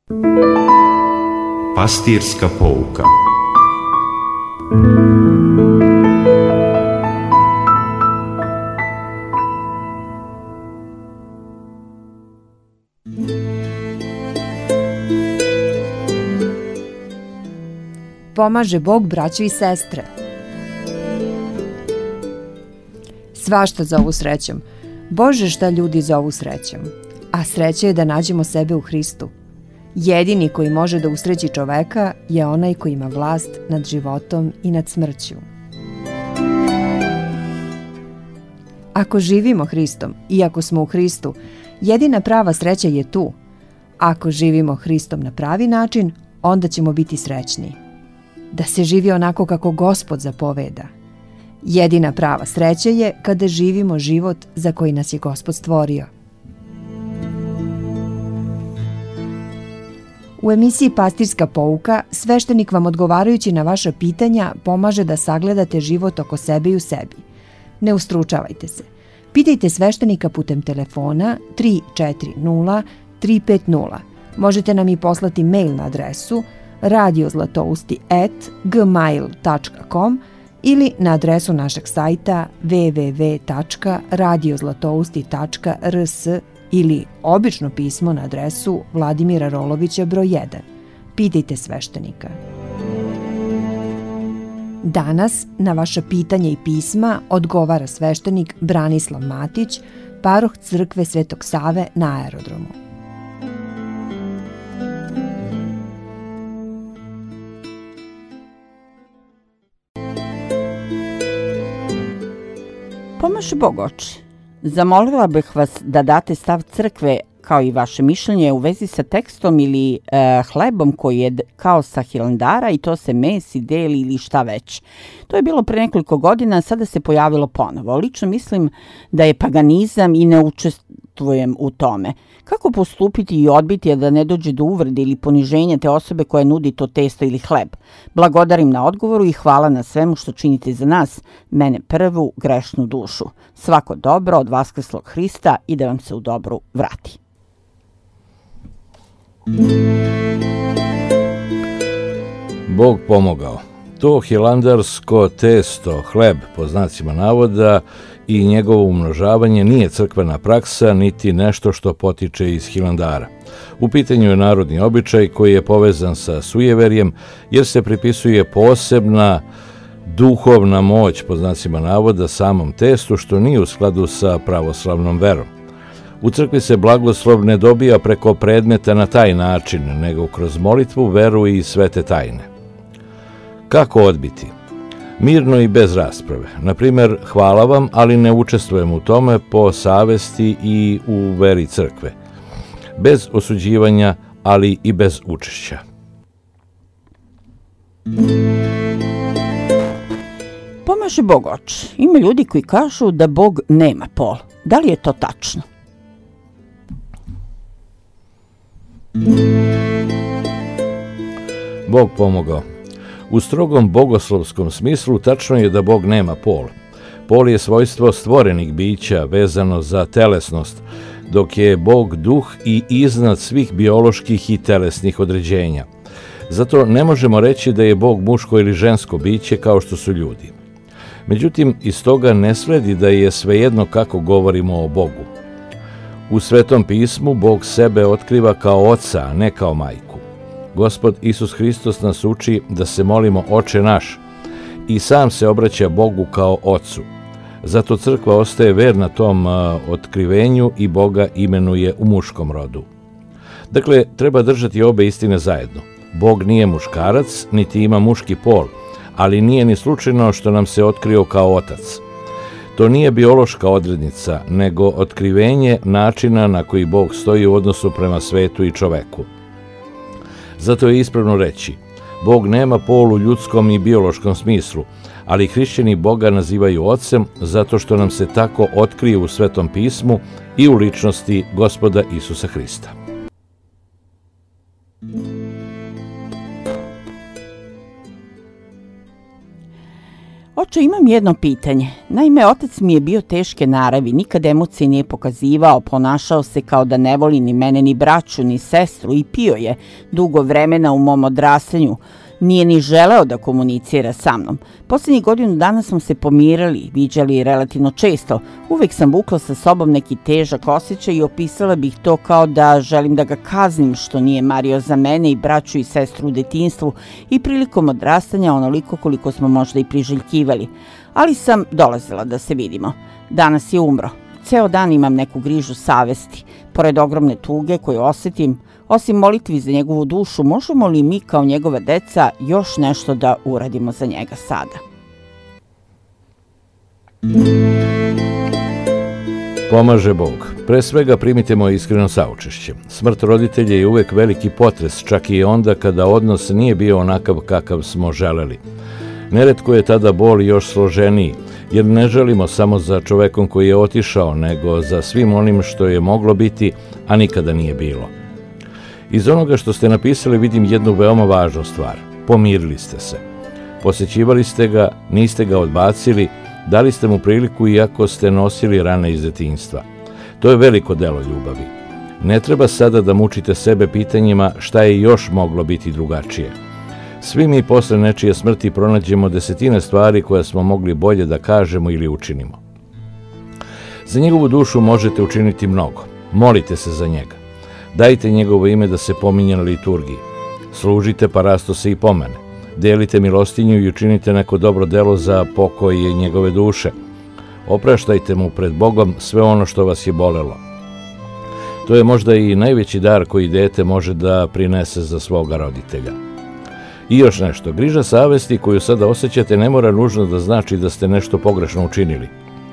Pastirska pouka. Pomaže Bog, braćo i sestre. Svašta zovu srećom. Bože, šta ljudi zovu srećom. A sreća je da nađemo sebe u Hristu. Jedini koji može da usreći čoveka je onaj koji ima vlast nad životom i nad smrću. Ako živimo Hristom i ako smo u Hristu, jedina prava sreća je tu. Ako živimo Hristom na pravi način, onda ćemo biti srećni. Da se živi onako kako Gospod zapoveda. Jedina prava sreća je kada živimo život za koji nas je Gospod stvorio. U emisiji Pastirska pouka sveštenik vam odgovarajući na vaša pitanja pomaže da sagledate život oko sebe i u sebi. Ne ustručavajte se. Pitajte sveštenika putem telefona 340 350. Možete nam i poslati mail na adresu radiozlatousti@gmail.com ili na adresu našeg sajta www.radiozlatousti.rs ili obično pismo na adresu Vladimira Rolovića broj 1. Pitajte sveštenika. Danas na vaša pitanja i pisma odgovara sveštenik Branislav Matić, paroh crkve Svetog Save na aerodromu. Pomaže Bog, oče. Zamolila bih vas da date stav crkve kao i vaše mišljenje u vezi sa tekstom ili hlebom koji je kao sa Hilandara i to se mesi, deli ili šta već. To je bilo pre nekoliko godina, sada se pojavilo ponovo. Lično mislim da je paganizam i ne učestvujem u tome. Kako postupiti i odbiti da ne dođe do uvrede ili poniženja te osobe koja nudi to testo ili hleb? Blagodarim na odgovoru i hvala na svemu što činite za nas, mene prvu grešnu dušu. Svako dobro od Vaskrslog Hrista i da vam se u dobru vrati. Bog pomogao. To hilandarsko testo, hleb po znacima navoda i njegovo umnožavanje nije crkvena praksa niti nešto što potiče iz Hilandara. U pitanju je narodni običaj koji je povezan sa sujeverjem jer se pripisuje posebna duhovna moć po znacima navoda samom testu što nije u skladu sa pravoslavnom verom. U crkvi se blagoslov ne dobija preko predmeta na taj način, nego kroz molitvu, veru i svete tajne. Kako odbiti? Mirno i bez rasprave. Na primjer, hvala vam, ali ne učestvujem u tome po savesti i u veri crkve. Bez osuđivanja, ali i bez učešća. Pomaže Bog, oče. Ima ljudi koji kažu da Bog nema pol. Da li je to tačno? Bog pomogao. U strogom bogoslovskom smislu tačno je da Bog nema pol. Pol je svojstvo stvorenih bića vezano za telesnost, dok je Bog duh i iznad svih bioloških i telesnih određenja. Zato ne možemo reći da je Bog muško ili žensko biće kao što su ljudi. Međutim, iz toga ne sledi da je svejedno kako govorimo o Bogu. U Svetom pismu Bog sebe otkriva kao oca, a ne kao majku. Gospod Isus Hristos nas uči da se molimo Oče naš i sam se obraća Bogu kao Ocu. Zato crkva ostaje verna tom otkrivenju i Boga imenuje u muškom rodu. Dakle, treba držati obe istine zajedno. Bog nije muškarac, niti ima muški pol, ali nije ni slučajno što nam se otkrio kao Otac. To nije biološka odrednica, nego otkrivenje načina na koji Bog stoji u odnosu prema svetu i čoveku. Zato je ispravno reći, Bog nema pol u ljudskom i biološkom smislu, ali hrišćani Boga nazivaju Ocem zato što nam se tako otkrije u Svetom pismu i u ličnosti Gospoda Isusa Hrista. Oče, imam jedno pitanje. Naime, otac mi je bio teške naravi, nikad emocije nije pokazivao, ponašao se kao da ne voli ni mene, ni braću, ni sestru i pio je dugo vremena u mom odrastanju. Nije ni želeo da komunicira sa mnom. Posljednjih godinu dana smo se pomirali, viđali relativno često. Uvek sam vukla sa sobom neki težak osjećaj i opisala bih to kao da želim da ga kaznim što nije mario za mene i braću i sestru u detinjstvu i prilikom odrastanja onoliko koliko smo možda i priželjkivali. Ali sam dolazila da se vidimo. Danas je umro. Ceo dan imam neku grižu savesti. Pored ogromne tuge koju osetim, osim molitvi za njegovu dušu, možemo li mi kao njegova deca još nešto da uradimo za njega sada? Pomaže Bog. Pre svega primite moje iskreno saučešće. Smrt roditelja je uvek veliki potres, čak i onda kada odnos nije bio onakav kakav smo želeli. Neretko je tada bol još složeniji, jer ne želimo samo za čovekom koji je otišao, nego za svim onim što je moglo biti, a nikada nije bilo. Iz onoga što ste napisali vidim jednu veoma važnu stvar. Pomirili ste se. Posećivali ste ga, niste ga odbacili, dali ste mu priliku iako ste nosili rane iz detinjstva. To je veliko delo ljubavi. Ne treba sada da mučite sebe pitanjima šta je još moglo biti drugačije. Svi mi posle nečije smrti pronađemo desetine stvari koje smo mogli bolje da kažemo ili učinimo. Za njegovu dušu možete učiniti mnogo. Molite se za njega. Dajte njegovo ime da se pominje na liturgiji. Služite pa rasto se i pomene. Delite milostinju i učinite neko dobro delo za pokoj njegove duše. Opraštajte mu pred Bogom sve ono što vas je bolelo. To je možda i najveći dar koji dete može da prinese za svoga roditelja. I još nešto, griža savesti koju sada osjećate ne mora nužno da znači da ste nešto pogrešno učinili.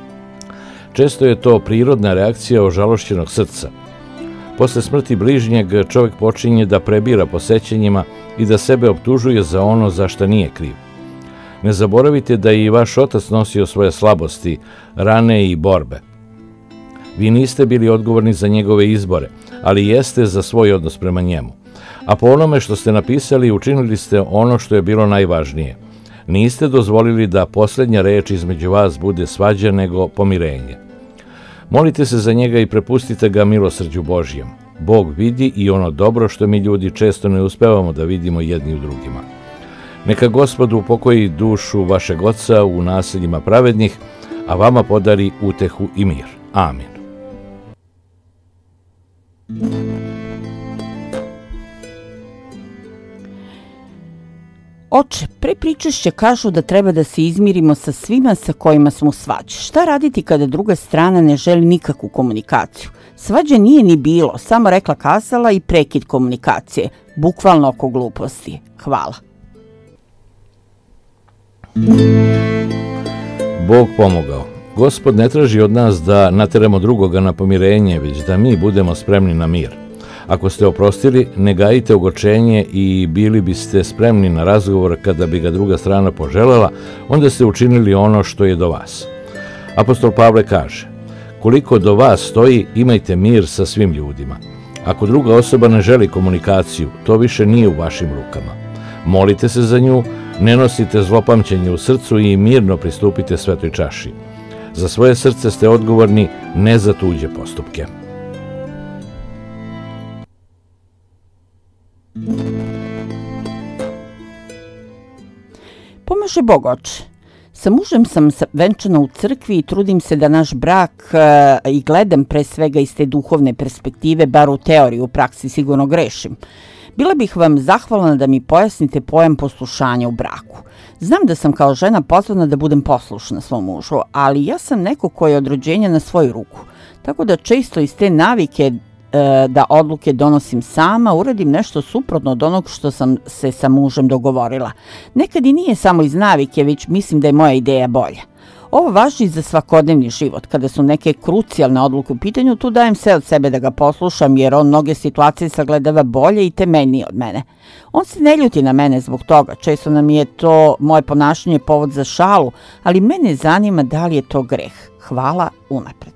Često je to prirodna reakcija ožalošćenog srca. Posle smrti bližnjeg čovjek počinje da prebira po sećanjima i da sebe optužuje za ono za šta nije kriv. Ne zaboravite da je i vaš otac nosio svoje slabosti, rane i borbe. Vi niste bili odgovorni za njegove izbore, ali jeste za svoj odnos prema njemu. A po onome što ste napisali, učinili ste ono što je bilo najvažnije. Niste dozvolili da posljednja reč između vas bude svađa nego pomirenje. Molite se za njega i prepustite ga milosrđu Božjem. Bog vidi i ono dobro što mi ljudi često ne uspevamo da vidimo jedni u drugima. Neka Gospod upokoji dušu vašeg oca u naseljima pravednih, a vama podari utehu i mir. Amin. Oče, pre pričešća kažu da treba da se izmirimo sa svima sa kojima smo u svađi. Šta raditi kada druga strana ne želi nikakvu komunikaciju? Svađe nije ni bilo, samo rekla kazala i prekid komunikacije, bukvalno oko gluposti. Hvala. Bog pomogao. Gospod ne traži od nas da nateramo drugoga na pomirenje, već da mi budemo spremni na mir. Ako ste oprostili, ne gajite ogorčenje i bili biste spremni na razgovor kada bi ga druga strana poželela, onda ste učinili ono što je do vas. Apostol Pavle kaže: koliko do vas stoji, imajte mir sa svim ljudima. Ako druga osoba ne želi komunikaciju, to više nije u vašim rukama. Molite se za nju, ne nosite zlopamćenje u srcu i mirno pristupite svetoj čaši. Za svoje srce ste odgovorni, ne za tuđe postupke. Pomaže Bog, oče. Sa mužem sam venčana u crkvi i trudim se da naš brak i gledam pre svega iz te duhovne perspektive, bar u teoriji, u praksi sigurno grešim. Bila bih vam zahvalna da mi pojasnite pojam poslušanja u braku. Znam da sam kao žena pozvana da budem poslušna svom mužu, ali ja sam neko ko je od rođenja na svoju ruku. Tako da često iz te navike da odluke donosim sama, uradim nešto suprotno od onog što sam se sa mužem dogovorila. Nekad i nije samo iz navike, već mislim da je moja ideja bolja. Ovo važi i za svakodnevni život. Kada su neke krucijalne odluke u pitanju, tu dajem sve od sebe da ga poslušam, jer on mnoge situacije sagledava bolje i temeljnije od mene. On se ne ljuti na mene zbog toga. Često nam je to moje ponašanje povod za šalu, ali mene zanima da li je to greh. Hvala unapred.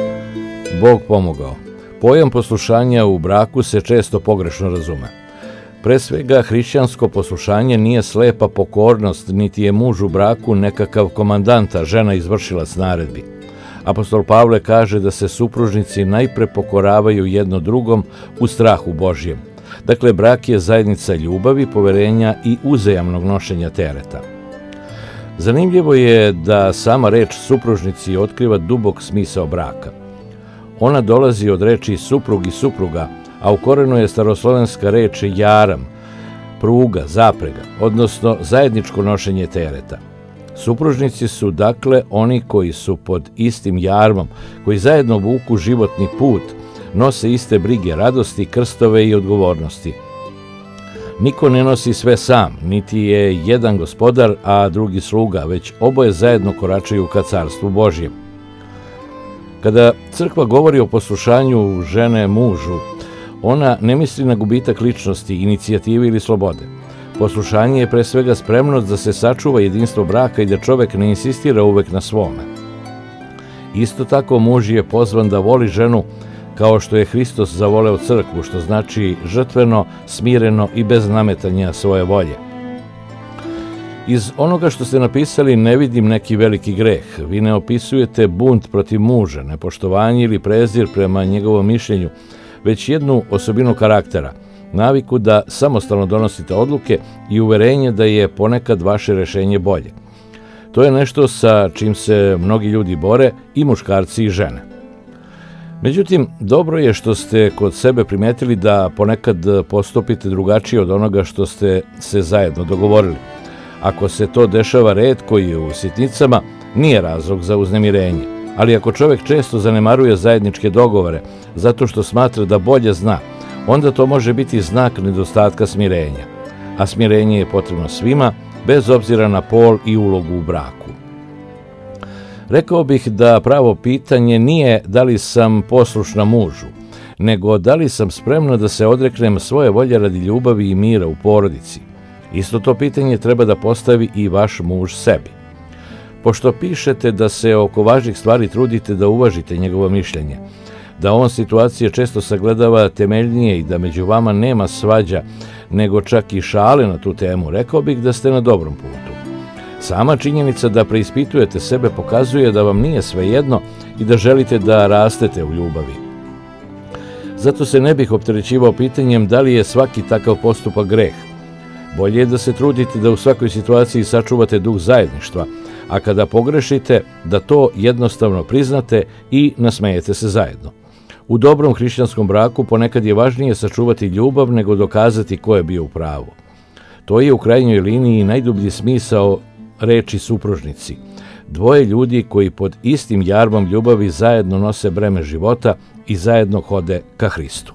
Bog pomogao. Pojam poslušanja u braku se često pogrešno razume. Pre svega, hrišćansko poslušanje nije slepa pokornost, niti je muž u braku nekakav komandant, a žena izvršilac naredbi. Apostol Pavle kaže da se supružnici najpre pokoravaju jedno drugom u strahu Božjem. Dakle, brak je zajednica ljubavi, poverenja i uzajamnog nošenja tereta. Zanimljivo je da sama reč supružnici otkriva dubok smisao braka. Ona dolazi od reči suprug i supruga, a u korenu je staroslovenska reč jaram, pruga, zaprega, odnosno zajedničko nošenje tereta. Supružnici su dakle oni koji su pod istim jarmom, koji zajedno vuku životni put, nose iste brige, radosti, krstove i odgovornosti. Niko ne nosi sve sam, niti je jedan gospodar, a drugi sluga, već oboje zajedno koračaju ka carstvu Božjem. Kada crkva govori o poslušanju žene mužu, ona ne misli na gubitak ličnosti, inicijative ili slobode. Poslušanje je pre svega spremnost da se sačuva jedinstvo braka i da čovek ne insistira uvek na svome. Isto tako muž je pozvan da voli ženu kao što je Hristos zavoleo crkvu, što znači žrtveno, smireno i bez nametanja svoje volje. Iz onoga što ste napisali ne vidim neki veliki greh. Vi ne opisujete bunt protiv muža, nepoštovanje ili prezir prema njegovom mišljenju, već jednu osobinu karaktera, naviku da samostalno donosite odluke i uverenje da je ponekad vaše rešenje bolje. To je nešto sa čim se mnogi ljudi bore, i muškarci i žene. Međutim, dobro je što ste kod sebe primetili da ponekad postupite drugačije od onoga što ste se zajedno dogovorili. Ako se to dešava retko i u sitnicama, nije razlog za uznemirenje. Ali ako čovek često zanemaruje zajedničke dogovore zato što smatra da bolje zna, onda to može biti znak nedostatka smirenja. A smirenje je potrebno svima, bez obzira na pol i ulogu u braku. Rekao bih da pravo pitanje nije da li sam poslušna mužu, nego da li sam spremna da se odreknem svoje volje radi ljubavi i mira u porodici. Isto to pitanje treba da postavi i vaš muž sebi. Pošto pišete da se oko važnih stvari trudite da uvažite njegovo mišljenje, da on situacije često sagledava temeljnije i da među vama nema svađa, nego čak i šale na tu temu, rekao bih da ste na dobrom putu. Sama činjenica da preispitujete sebe pokazuje da vam nije svejedno i da želite da rastete u ljubavi. Zato se ne bih opterećivao pitanjem da li je svaki takav postupak greh. Bolje je da se trudite da u svakoj situaciji sačuvate duh zajedništva, a kada pogrešite, da to jednostavno priznate i nasmejete se zajedno. U dobrom hrišćanskom braku ponekad je važnije sačuvati ljubav nego dokazati ko je bio u pravu. To je u krajnjoj liniji najdublji smisao reči supružnici. Dvoje ljudi koji pod istim jarmom ljubavi zajedno nose breme života i zajedno hode ka Hristu.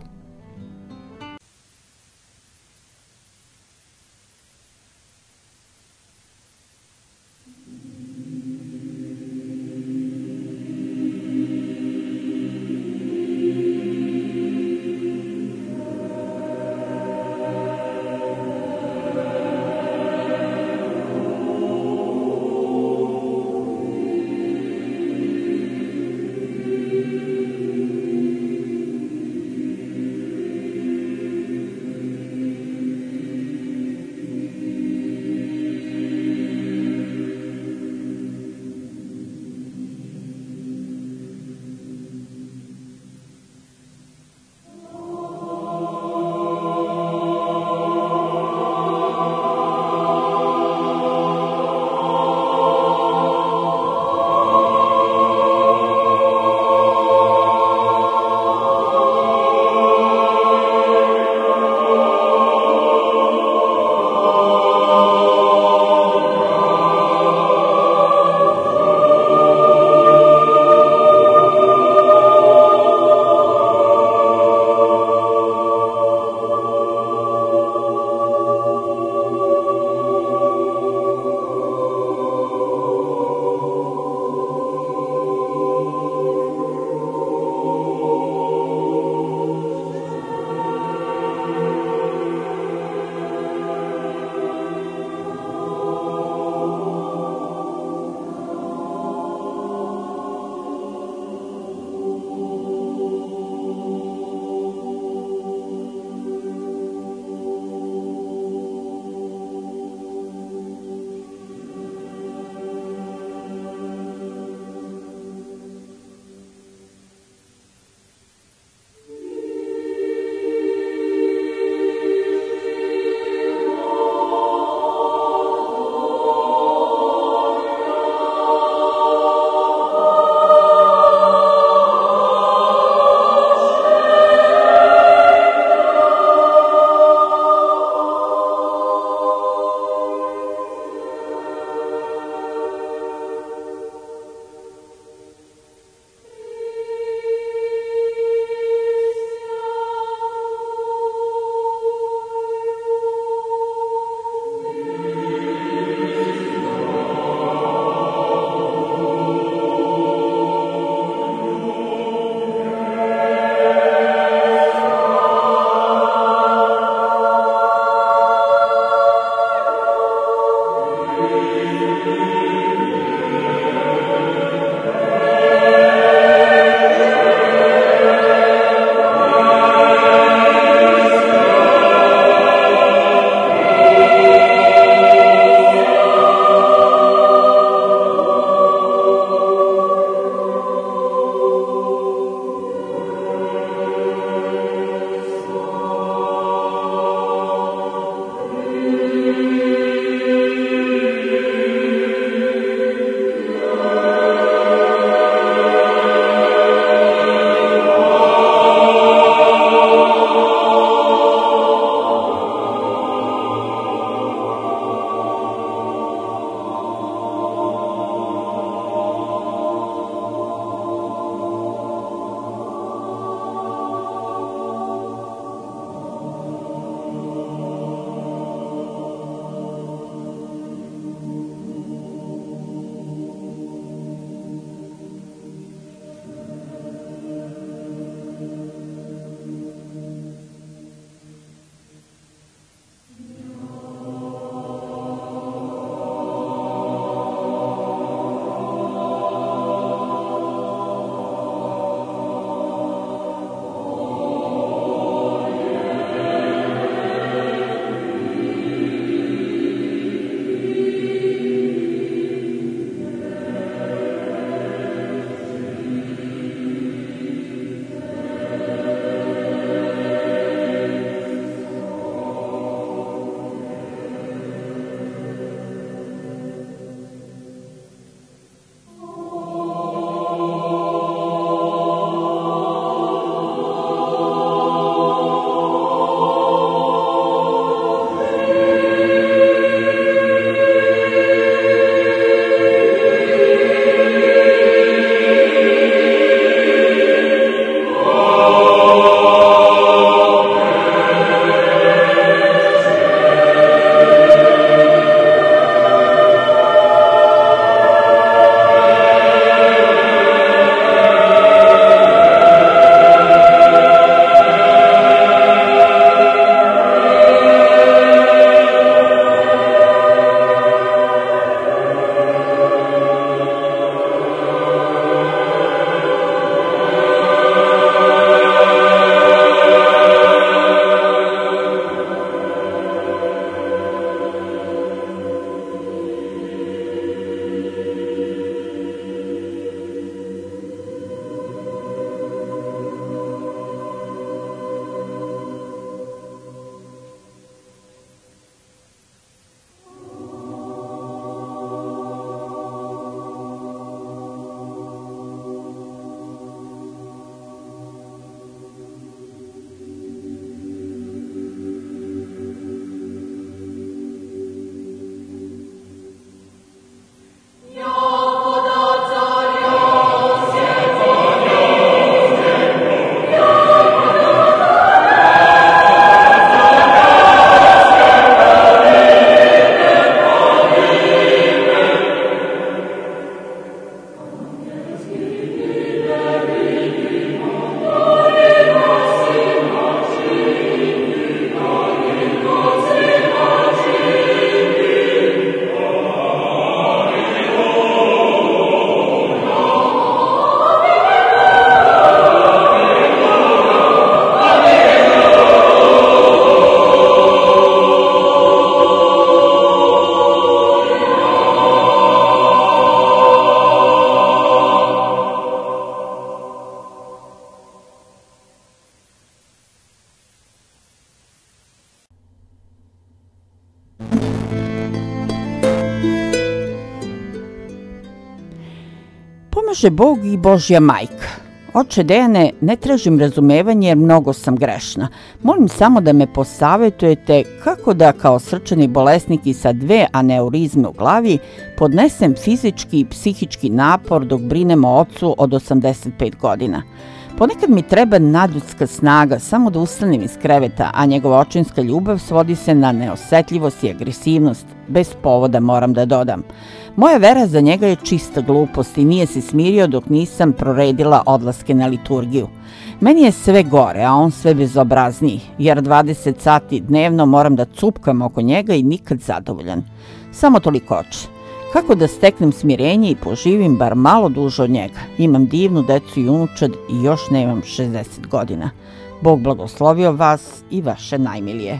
Pomaže Bog i Božja majka. Oče Dejane, ne tražim razumevanje jer mnogo sam grešna. Molim samo da me posavetujete kako da kao srčani bolesnik i sa 2 aneurizme u glavi podnesem fizički i psihički napor dok brinem o ocu od 85 godina. Ponekad mi treba nadljudska snaga samo da ustanem iz kreveta, a njegova očinska ljubav svodi se na neosetljivost i agresivnost. Bez povoda moram da dodam. Moja vera za njega je čista glupost i nije se smirio dok nisam proredila odlaske na liturgiju. Meni je sve gore, a on sve bezobrazniji, jer 20 sati dnevno moram da cupkam oko njega i nikad zadovoljan. Samo toliko, oče. Kako da steknem smirenje i poživim bar malo duže od njega? Imam divnu decu i unučad i još nemam 60 godina. Bog blagoslovio vas i vaše najmilije.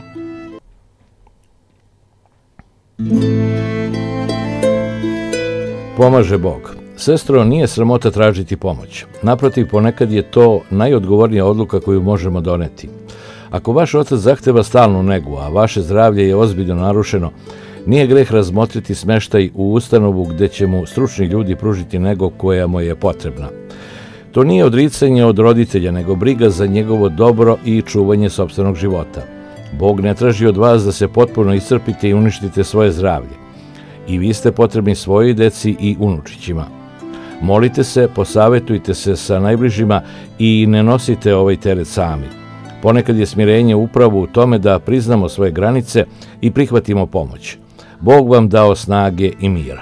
Pomaže Bog. Sestro, nije sramota tražiti pomoć. Naprotiv, ponekad je to najodgovornija odluka koju možemo doneti. Ako vaš otac zahteva stalnu negu, a vaše zdravlje je ozbiljno narušeno, nije greh razmotriti smeštaj u ustanovu gde će mu stručni ljudi pružiti nego koja mu je potrebna. To nije odricanje od roditelja, nego briga za njegovo dobro i čuvanje sopstvenog života. Bog ne traži od vas da se potpuno iscrpite i uništite svoje zdravlje. I vi ste potrebni svojoj deci i unučićima. Molite se, posavetujte se sa najbližima i ne nosite ovaj teret sami. Ponekad je smirenje upravo u tome da priznamo svoje granice i prihvatimo pomoć. Bog vam dao snage i mira.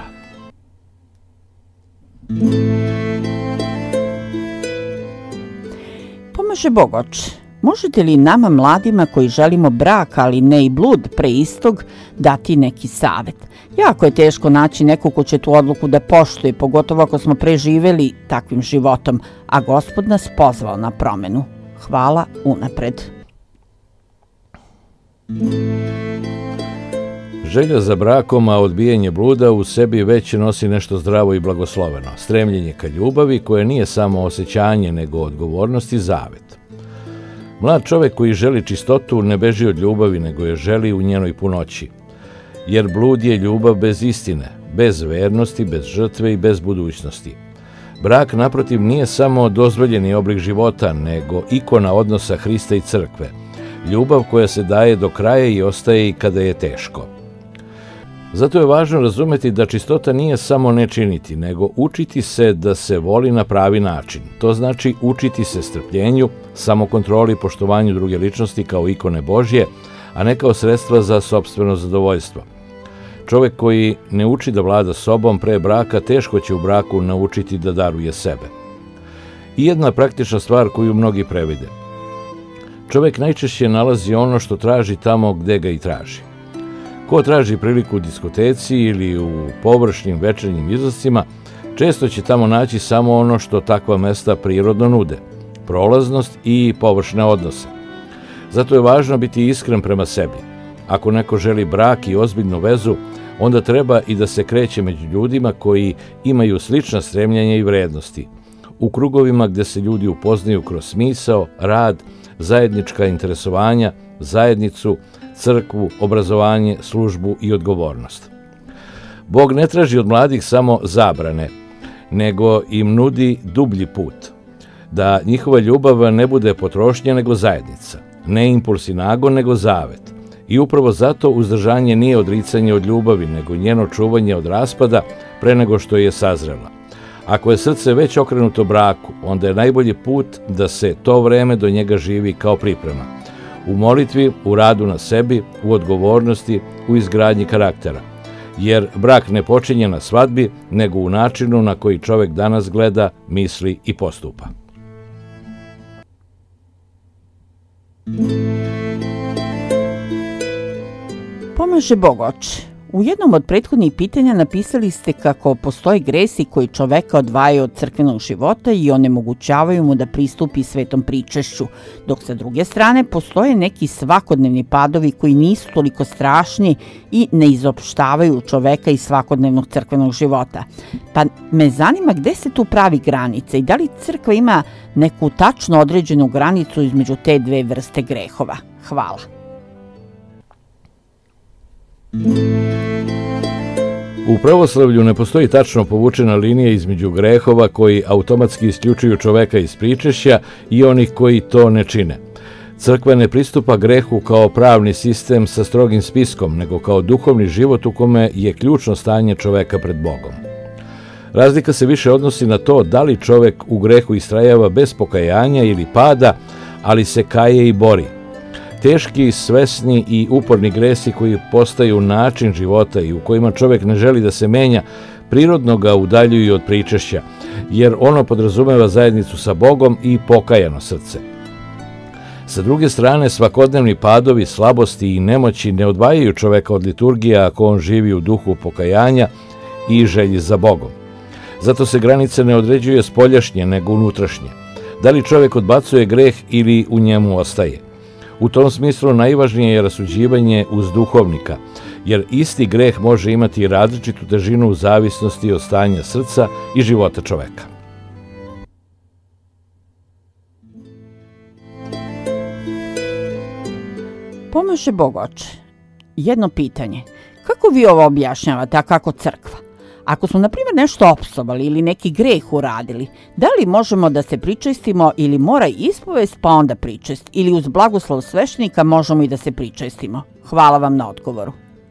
Pomaže Bog, oče. Možete li nama mladima koji želimo brak, ali ne i blud pre istog, dati neki savet? Jako je teško naći nekog ko će tu odluku da poštuje, pogotovo ako smo preživeli takvim životom, a Gospod nas pozvao na promenu. Hvala unapred. Želja za brakom, a odbijanje bluda u sebi već nosi nešto zdravo i blagosloveno. Stremljenje ka ljubavi koje nije samo osjećanje, nego odgovornost i zavet. Mlad čovek koji želi čistotu ne beži od ljubavi, nego je želi u njenoj punoći. Jer blud je ljubav bez istine, bez vernosti, bez žrtve i bez budućnosti. Brak, naprotiv, nije samo dozvoljeni oblik života, nego ikona odnosa Hrista i crkve. Ljubav koja se daje do kraja i ostaje i kada je teško. Zato je važno razumeti da čistota nije samo ne činiti, nego učiti se da se voli na pravi način. To znači učiti se strpljenju, samokontroli i poštovanju druge ličnosti kao ikone Božje, a ne kao sredstva za sopstveno zadovoljstvo. Čovek koji ne uči da vlada sobom pre braka, teško će u braku naučiti da daruje sebe. I jedna praktična stvar koju mnogi previde. Čovek najčešće nalazi ono što traži tamo gde ga i traži. Ko traži priliku u diskoteci ili u površnim večernjim izlascima, često će tamo naći samo ono što takva mesta prirodno nude, prolaznost i površne odnose. Zato je važno biti iskren prema sebi. Ako neko želi brak i ozbiljnu vezu, onda treba i da se kreće među ljudima koji imaju slična stremljenja i vrednosti. U krugovima gde se ljudi upoznaju kroz smisao, rad, zajednička interesovanja, zajednicu, crkvu, obrazovanje, službu i odgovornost. Bog ne traži od mladih samo zabrane, nego im nudi dublji put. Da njihova ljubav ne bude potrošnja, nego zajednica. Ne impuls i nagon, nego zavet. I upravo zato uzdržanje nije odricanje od ljubavi, nego njeno čuvanje od raspada pre nego što je sazrela. Ako je srce već okrenuto braku, onda je najbolji put da se to vreme do njega živi kao priprema. U molitvi, u radu na sebi, u odgovornosti, u izgradnji karaktera. Jer brak ne počinje na svadbi, nego u načinu na koji čovek danas gleda, misli i postupa. Pomaže Bog, oče. U jednom od prethodnih pitanja napisali ste kako postoje gresi koji čoveka odvajaju od crkvenog života i onemogućavaju mu da pristupi svetom pričešću, dok sa druge strane postoje neki svakodnevni padovi koji nisu toliko strašni i ne izopštavaju čoveka iz svakodnevnog crkvenog života. Pa me zanima gde se tu pravi granica i da li crkva ima neku tačno određenu granicu između te dve vrste grehova? U U pravoslavlju ne postoji tačno povučena linija između grehova koji automatski isključuju čoveka iz pričešća i onih koji to ne čine. Crkva ne pristupa grehu kao pravni sistem sa strogim spiskom, nego kao duhovni život u kome je ključno stanje čoveka pred Bogom. Razlika se više odnosi na to da li čovek u grehu istrajava bez pokajanja ili pada, ali se kaje i bori. Teški, svesni i uporni gresi koji postaju način života i u kojima čovek ne želi da se menja, prirodno ga udaljuju od pričešća, jer ono podrazumeva zajednicu sa Bogom i pokajano srce. Sa druge strane, svakodnevni padovi, slabosti i nemoći ne odvajaju čoveka od liturgije ako on živi u duhu pokajanja i želji za Bogom. Zato se granice ne određuje spoljašnje, nego unutrašnje. Da li čovek odbacuje greh ili u njemu ostaje? U tom smislu najvažnije je rasuđivanje uz duhovnika, jer isti greh može imati različitu težinu u zavisnosti od stanja srca i života čoveka. Pomaže Bog, oče. Jedno pitanje. Kako vi ovo objašnjavate, a kako crkva? Ako smo, na primjer, nešto opsovali ili neki greh uradili, da li možemo da se pričestimo ili mora ispovest pa onda pričest? Ili uz blagoslov sveštenika možemo i da se pričestimo? Hvala vam na odgovoru.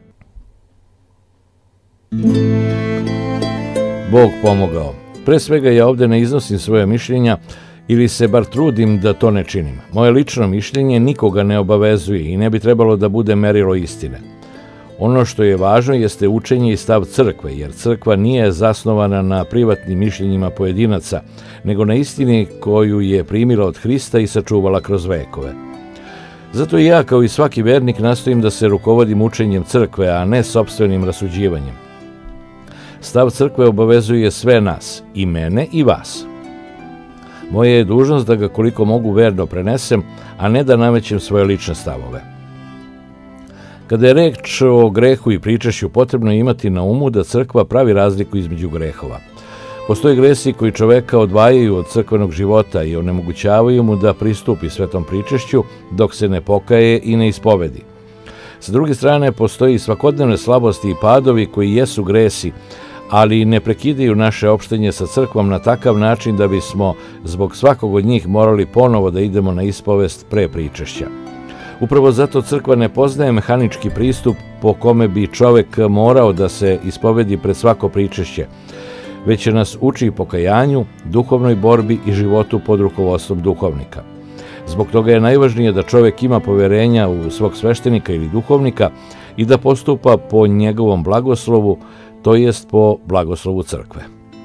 Bog pomogao. Pre svega ja ovde ne iznosim svoje mišljenja ili se bar trudim da to ne činim. Moje lično mišljenje nikoga ne obavezuje i ne bi trebalo da bude merilo istine. Ono što je važno jeste učenje i stav crkve, jer crkva nije zasnovana na privatnim mišljenjima pojedinaca, nego na istini koju je primila od Hrista i sačuvala kroz vekove. Zato i ja, kao i svaki vernik, nastojim da se rukovodim učenjem crkve, a ne sopstvenim rasuđivanjem. Stav crkve obavezuje sve nas, i mene i vas. Moja je dužnost da ga koliko mogu verno prenesem, a ne da namećem svoje lične stavove. Kada je reč o grehu i pričešću, potrebno je imati na umu da crkva pravi razliku između grehova. Postoje gresi koji čoveka odvajaju od crkvenog života i onemogućavaju mu da pristupi svetom pričešću dok se ne pokaje i ne ispovedi. Sa druge strane, postoji svakodnevne slabosti i padovi koji jesu gresi, ali ne prekidaju naše opštenje sa crkvom na takav način da bismo zbog svakog od njih morali ponovo da idemo na ispovest pre pričešća. Upravo zato crkva ne poznaje mehanički pristup po kome bi čovek morao da se ispovedi pred svako pričešće, već će nas uči pokajanju, duhovnoj borbi i životu pod rukovodstvom duhovnika. Zbog toga je najvažnije da čovek ima poverenja u svog sveštenika ili duhovnika i da postupa po njegovom blagoslovu, to jest po blagoslovu crkve.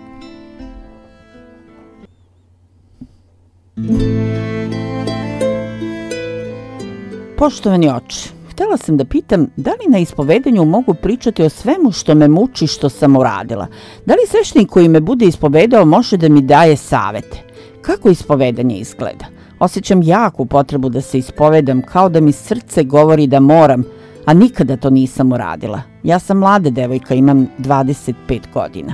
Poštovani oče, htjela sam da pitam da li na ispovedanju mogu pričati o svemu što me muči što sam uradila? Da li sveštenik koji me bude ispovedao može da mi daje savete? Kako ispovedanje izgleda? Osjećam jaku potrebu da se ispovedam, kao da mi srce govori da moram, a nikada to nisam uradila. Ja sam mlada devojka, imam 25 godina.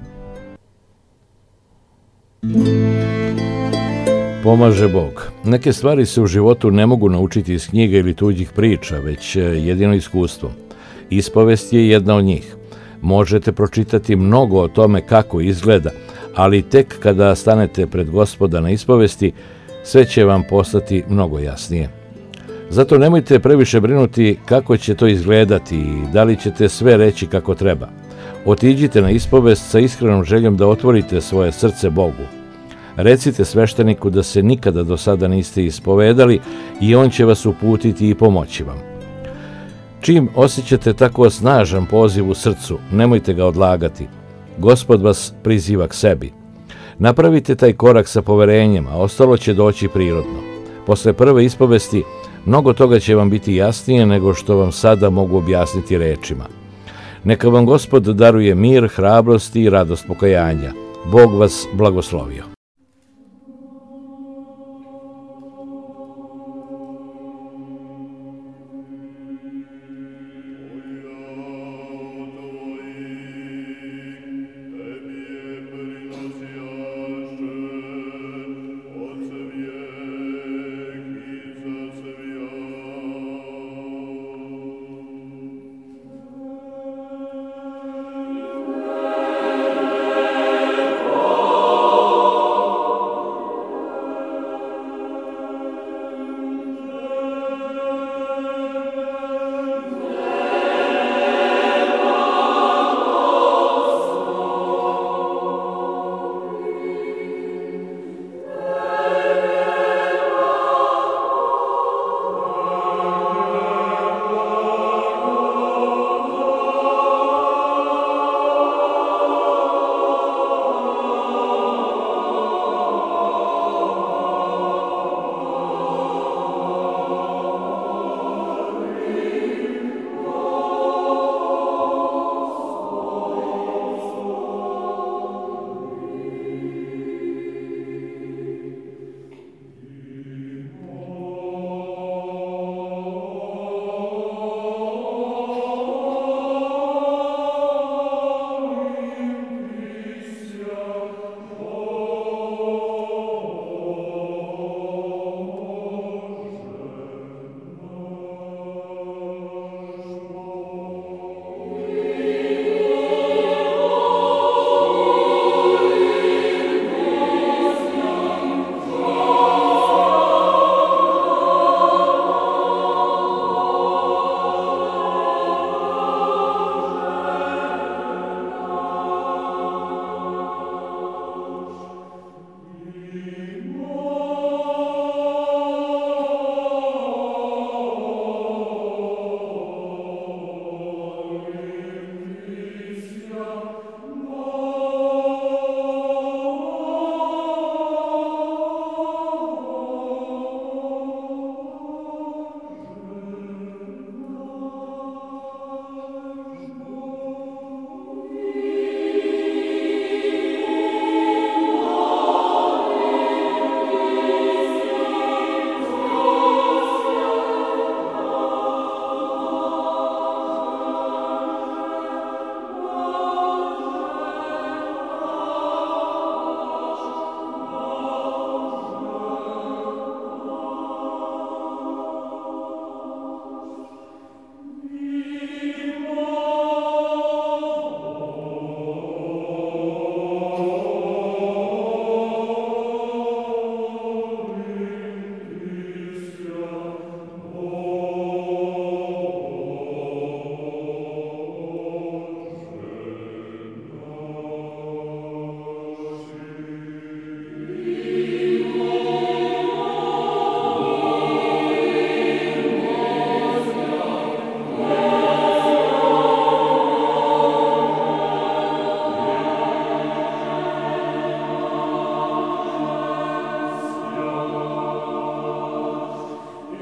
Pomaže Bog. Neke stvari se u životu ne mogu naučiti iz knjiga ili tuđih priča, već jedino iskustvom. Ispovest je jedna od njih. Možete pročitati mnogo o tome kako izgleda, ali tek kada stanete pred Gospoda na ispovesti, sve će vam postati mnogo jasnije. Zato nemojte previše brinuti kako će to izgledati i da li ćete sve reći kako treba. Otiđite na ispovest sa iskrenom željom da otvorite svoje srce Bogu. Recite svešteniku da se nikada do sada niste ispovedali i on će vas uputiti i pomoći vam. Čim osjećate tako snažan poziv u srcu, nemojte ga odlagati. Gospod vas priziva k sebi. Napravite taj korak sa poverenjem, a ostalo će doći prirodno. Posle prve ispovesti, mnogo toga će vam biti jasnije nego što vam sada mogu objasniti rečima. Neka vam Gospod daruje mir, hrabrost i radost pokajanja. Bog vas blagoslovio.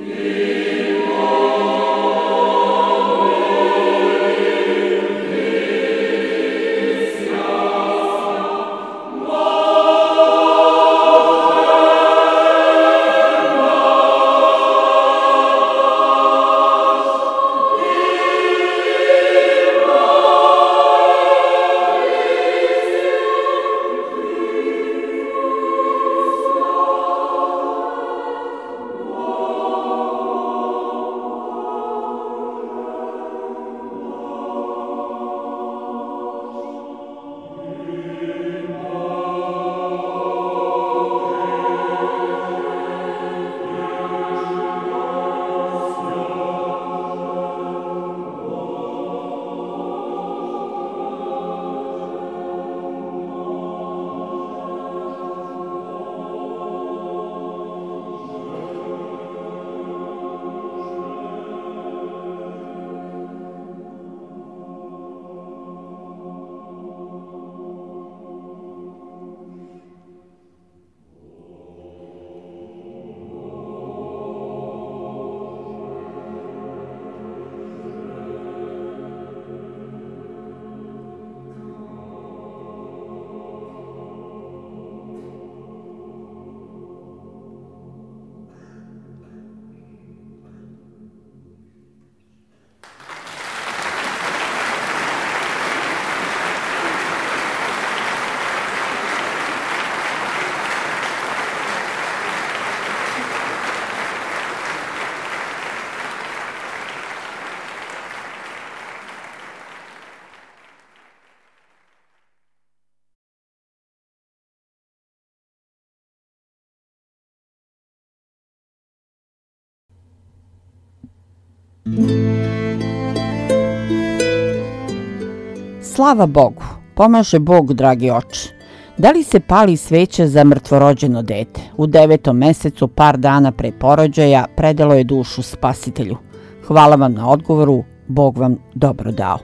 Slava Bogu, pomaže Bog, dragi oče. Da li se pali sveća za mrtvorođeno dete? U 9. mesecu, par dana pre porođaja, predalo je dušu Spasitelju. Hvala vam na odgovoru, Bog vam dobro dao.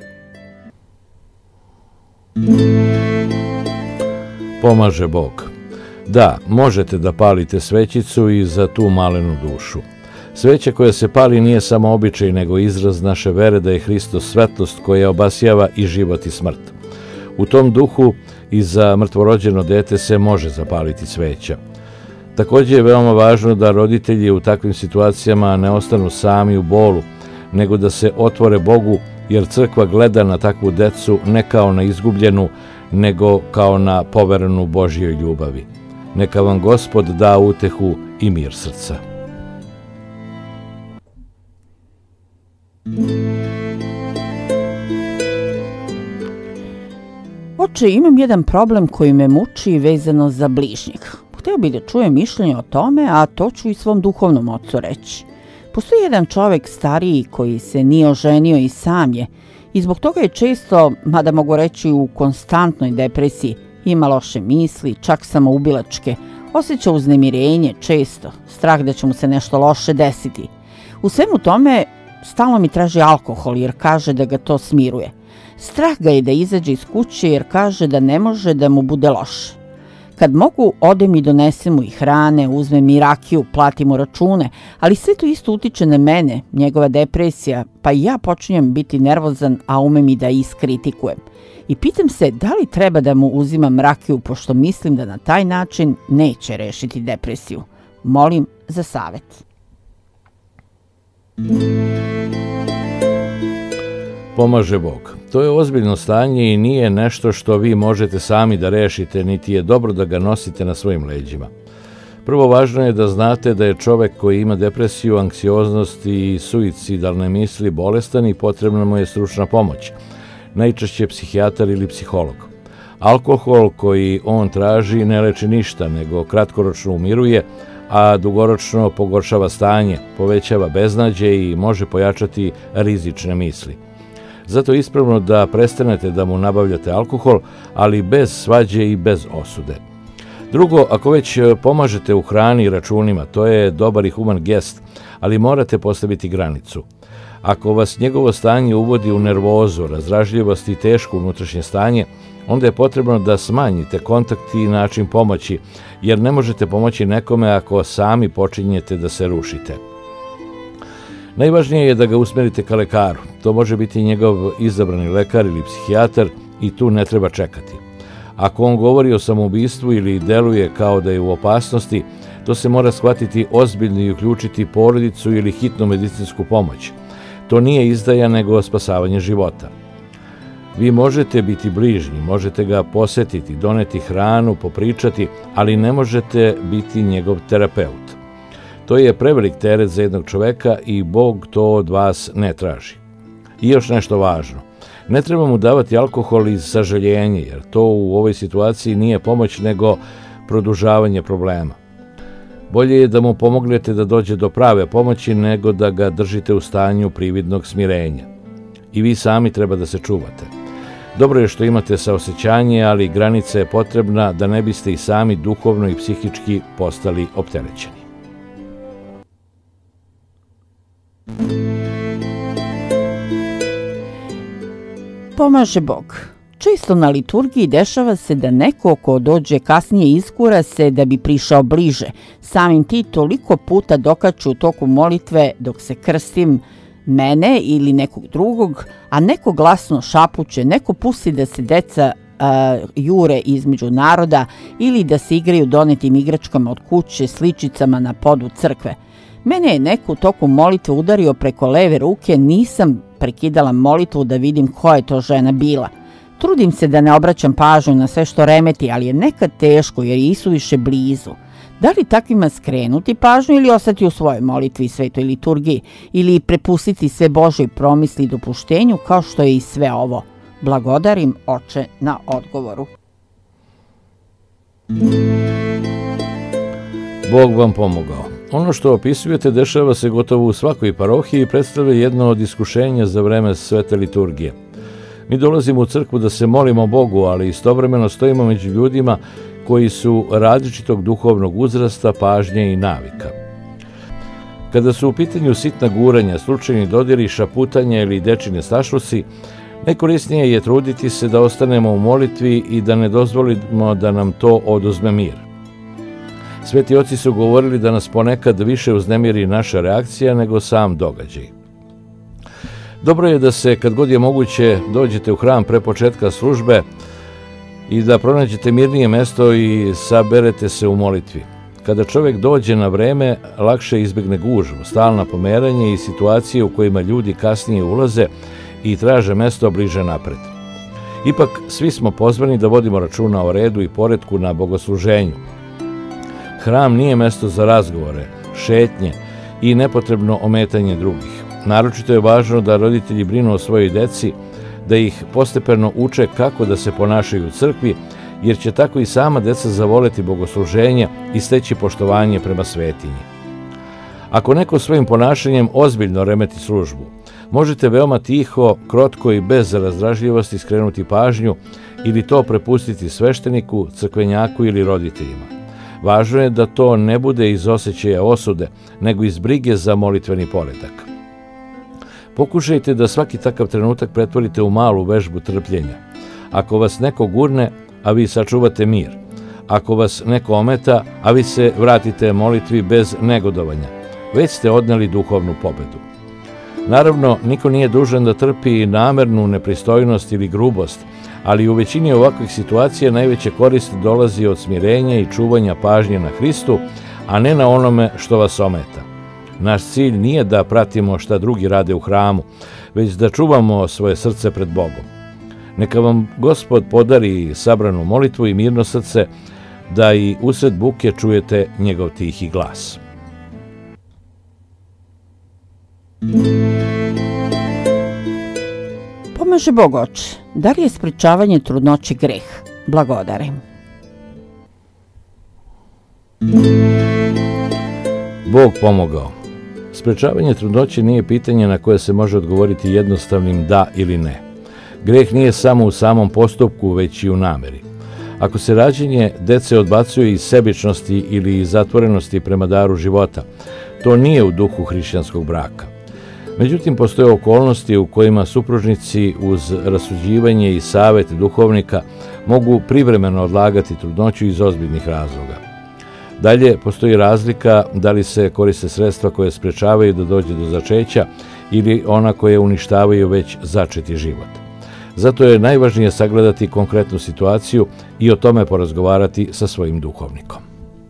Pomaže Bog. Da, možete da palite svećicu i za tu malenu dušu. Sveća koja se pali nije samo običaj, nego izraz naše vere da je Hristos svetlost koja obasjava i život i smrt. U tom duhu i za mrtvorođeno dete se može zapaliti sveća. Također je veoma važno da roditelji u takvim situacijama ne ostanu sami u bolu, nego da se otvore Bogu, jer crkva gleda na takvu decu ne kao na izgubljenu, nego kao na poverenu Božjoj ljubavi. Neka vam Gospod da utehu i mir srca. Oče, imam jedan problem koji me muči vezano za bližnjeg. Hteo bih da čujem mišljenje o tome, a to ću i svom duhovnom ocu reći. Postoji jedan čovjek stariji koji se nije oženio i sam je, i zbog toga je često, mada mogu reći u konstantnoj depresiji, ima loše misli, čak samoubilačke, osjeća uznemirenje često, strah da će mu se nešto loše desiti. U svemu tome stalno mi traži alkohol jer kaže da ga to smiruje. Strah ga je da izađe iz kuće jer kaže da ne može da mu bude loše. Kad mogu, odem i donesem mu i hrane, uzmem mi rakiju, platim mu račune, ali sve to isto utiče na mene, njegova depresija, pa i ja počinjem biti nervozan, a umem i da iskritikujem. I pitam se da li treba da mu uzimam rakiju, pošto mislim da na taj način neće rešiti depresiju. Molim za savet. Pomaže Bog. To je ozbiljno stanje i nije nešto što vi možete sami da rešite, niti je dobro da ga nosite na svojim leđima. Prvo, važno je da znate da je čovek koji ima depresiju, anksioznost i suicidalne misli bolestan i potrebna mu je stručna pomoć, najčešće psihijatar ili psiholog. Alkohol koji on traži ne leči ništa, nego kratkoročno umiruje, a dugoročno pogoršava stanje, povećava beznađe i može pojačati rizične misli. Zato je ispravno da prestanete da mu nabavljate alkohol, ali bez svađe i bez osude. Drugo, ako već pomažete u hrani i računima, to je dobar i human gest, ali morate postaviti granicu. Ako vas njegovo stanje uvodi u nervozu, razdražljivost i teško unutrašnje stanje, onda je potrebno da smanjite kontakt i način pomoći, jer ne možete pomoći nekome ako sami počinjete da se rušite. Najvažnije je da ga usmerite ka lekaru. To može biti njegov izabrani lekar ili psihijatar i tu ne treba čekati. Ako on govori o samoubistvu ili deluje kao da je u opasnosti, to se mora shvatiti ozbiljno i uključiti porodicu ili hitnu medicinsku pomoć. To nije izdaja nego spasavanje života. Vi možete biti bližnji, možete ga posetiti, doneti hranu, popričati, ali ne možete biti njegov terapeut. To je prevelik teret za jednog čoveka i Bog to od vas ne traži. I još nešto važno. Ne treba mu davati alkohol iz sažaljenja, jer to u ovoj situaciji nije pomoć nego produžavanje problema. Bolje je da mu pomognete da dođe do prave pomoći nego da ga držite u stanju prividnog smirenja. I vi sami treba da se čuvate. Dobro je što imate saosećanje, ali granica je potrebna da ne biste i sami duhovno i psihički postali opterećeni. Pomaže Bog. Često na liturgiji dešava se da neko ko dođe kasnije iskura se da bi prišao bliže. Samim ti toliko puta dokaču u toku molitve dok se krstim mene ili nekog drugog, a neko glasno šapuće, neko pusti da se deca jure između naroda ili da se igraju donetim igračkama od kuće, sličicama na podu crkve. Mene je neko u toku molitve udario preko leve ruke, nisam prekidala molitvu da vidim koja je to žena bila. Trudim se da ne obraćam pažnju na sve što remeti, ali je nekad teško jer je isuviše blizu. Da li takvima skrenuti pažnju ili ostati u svojoj molitvi i svetoj liturgiji ili prepustiti sve Božoj promisli i dopuštenju kao što je i sve ovo? Blagodarim, Oče, na odgovoru. Bog vam pomogao. Ono što opisujete dešava se gotovo u svakoj parohiji i predstavlja jedno od iskušenja za vreme svete liturgije. Mi dolazimo u crkvu da se molimo Bogu, ali istovremeno stojimo među ljudima koji su različitog duhovnog uzrasta, pažnje i navika. Kada su u pitanju sitna guranja, slučajni dodiri, šaputanja ili dečine stašlusi, najkorisnije je truditi se da ostanemo u molitvi i da ne dozvolimo da nam to oduzme mir. Sveti oci su govorili da nas ponekad više uznemiri naša reakcija nego sam događaj. Dobro je da se, kad god je moguće, dođete u hram pre početka službe i da pronađete mirnije mesto i saberete se u molitvi. Kada čovjek dođe na vreme, lakše izbjegne gužvu, stalna pomeranje i situacije u kojima ljudi kasnije ulaze i traže mesto bliže napred. Ipak, svi smo pozvani da vodimo računa o redu i poretku na bogosluženju. Hram nije mesto za razgovore, šetnje i nepotrebno ometanje drugih. Naročito je važno da roditelji brinu o svojoj deci, da ih postepeno uče kako da se ponašaju u crkvi, jer će tako i sama deca zavoleti bogosluženje i steći poštovanje prema svetinji. Ako neko svojim ponašanjem ozbiljno remeti službu, možete veoma tiho, krotko i bez razdražljivosti skrenuti pažnju ili to prepustiti svešteniku, crkvenjaku ili roditeljima. Važno je da to ne bude iz osjećaja osude, nego iz brige za molitveni poredak. Pokušajte da svaki takav trenutak pretvorite u malu vežbu trpljenja. Ako vas neko gurne, a vi sačuvate mir. Ako vas neko ometa, a vi se vratite molitvi bez negodovanja, već ste odneli duhovnu pobedu. Naravno, niko nije dužan da trpi namernu nepristojnost ili grubost, ali u većini ovakvih situacija najveća korist dolazi od smirenja i čuvanja pažnje na Hristu, a ne na onome što vas ometa. Naš cilj nije da pratimo šta drugi rade u hramu, već da čuvamo svoje srce pred Bogom. Neka vam Gospod podari sabranu molitvu i mirno srce, da i usred buke čujete njegov tihi glas. Pomaže Bog, Oče. Da li je sprečavanje trudnoće greh? Blagodarim. Bog pomogao. Sprečavanje trudnoće nije pitanje na koje se može odgovoriti jednostavnim da ili ne. Greh nije samo u samom postupku, već i u nameri. Ako se rađenje dece odbacuje iz sebičnosti ili iz zatvorenosti prema daru života, to nije u duhu hrišćanskog braka. Međutim, postoje okolnosti u kojima supružnici uz rasuđivanje i savjet duhovnika mogu privremeno odlagati trudnoću iz ozbiljnih razloga. Dalje, postoji razlika da li se koriste sredstva koje sprečavaju da dođe do začeća ili ona koje uništavaju već začeti život. Zato je najvažnije sagledati konkretnu situaciju i o tome porazgovarati sa svojim duhovnikom.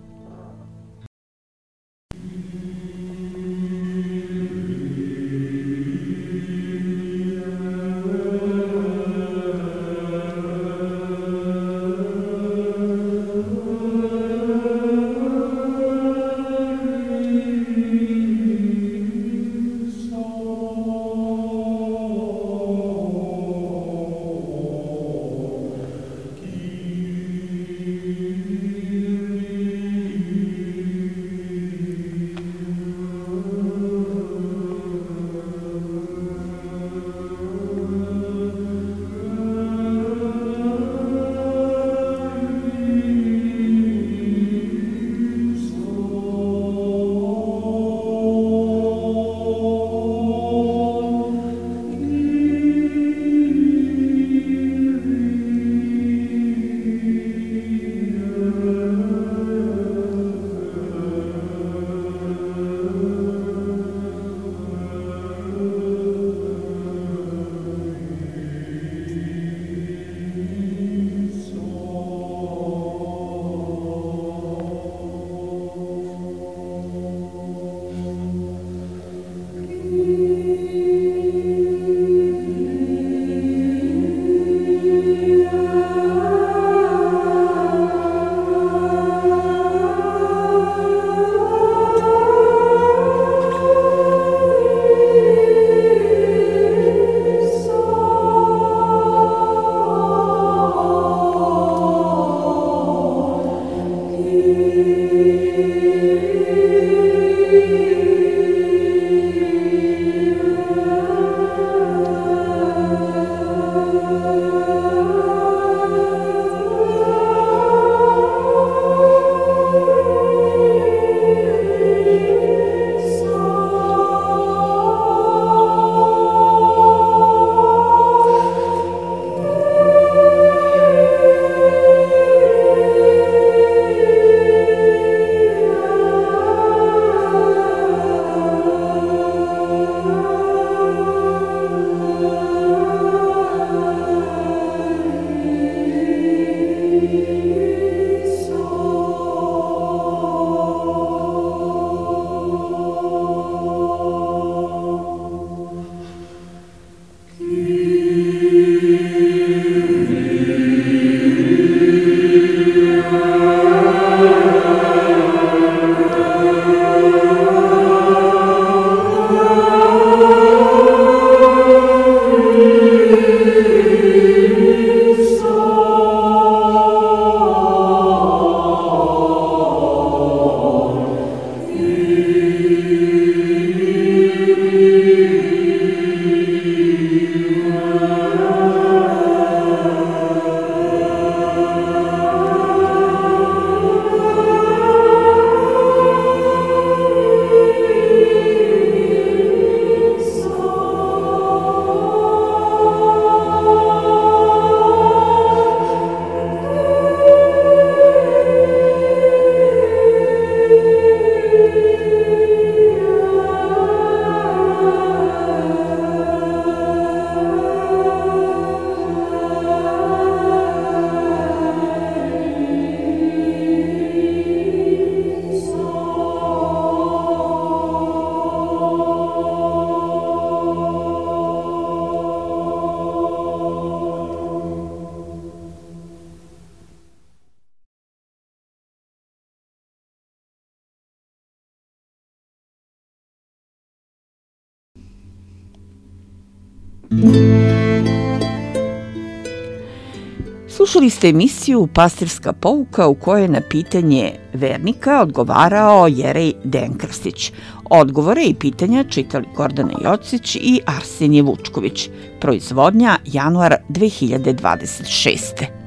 Slušali ste emisiju Pastirska pouka u kojoj je na pitanje vernika odgovarao Jerej Dejan Krstić. Odgovore i pitanja čitali Gordana Jocić i Arsenije Vučković. Proizvodnja januar 2026.